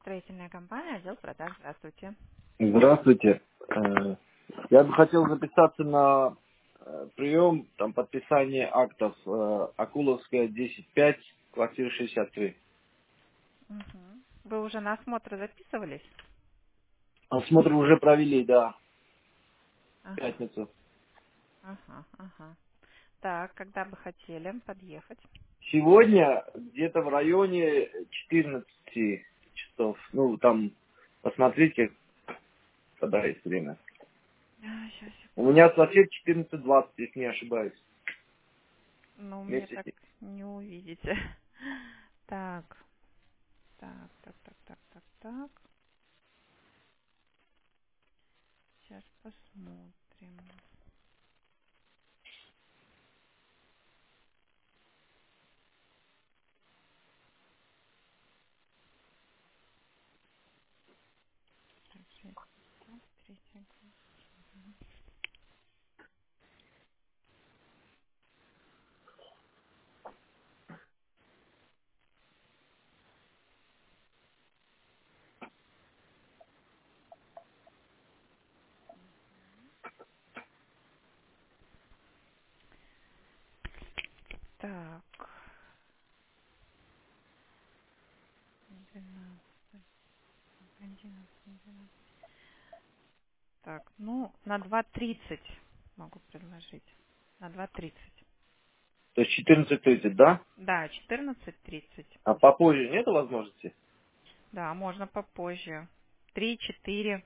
Строительная компания, отдел продаж. Здравствуйте. Здравствуйте. Я бы хотел записаться на прием, там, подписание актов Акуловская, 10-5, квартира 63. Мгм. Вы уже на осмотр записывались? Осмотр уже провели, да, в Ага, пятницу. ага, ага. Так, когда бы хотели подъехать? Сегодня где-то в районе 14 часов. Ну, там, посмотрите, когда есть время. Сейчас, У меня секунду. сосед 14:20, если не ошибаюсь. Ну, мне Вместе с так ним. не увидите. Так, так. Сейчас посмотрим. Так, 65, третья квартира. Так, 12, 11. Так, ну, на 2:30 могу предложить. На 2:30. То есть 14:30, да? Да, 14:30. А попозже нету возможности? Да, можно попозже. 3-4.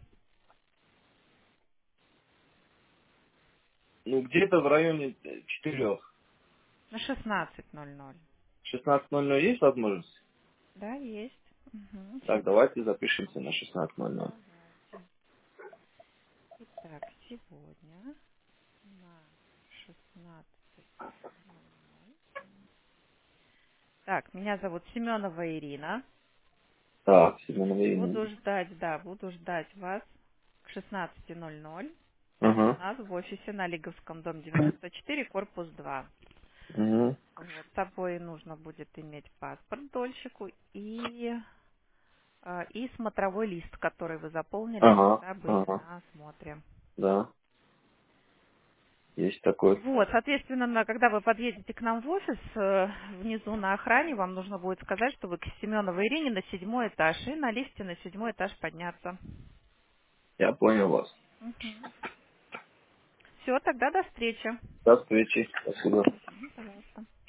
Ну, где-то в районе 4. На 16:00. 16:00 есть возможность? Да, есть. Угу, Так, давайте запишемся на 16:00. давайте. Итак, сегодня на 16:00. Так, меня зовут Семенова Ирина. Так, Семенова Ирина. Буду ждать вас к 16:00 у Ага. нас в офисе на Лиговском, дом 94, корпус 2. Угу. Вот, с собой нужно будет иметь паспорт дольщику и смотровой лист, который вы заполнили, Ага. когда были Ага. на осмотре. Да, есть такой. Вот, соответственно, когда вы подъедете к нам в офис, внизу на охране вам нужно будет сказать, что вы к Семеновой Ирине на 7-й этаж, и на лифте на 7-й этаж подняться. Я понял вас. Все, тогда до встречи. До встречи. Спасибо. Пожалуйста.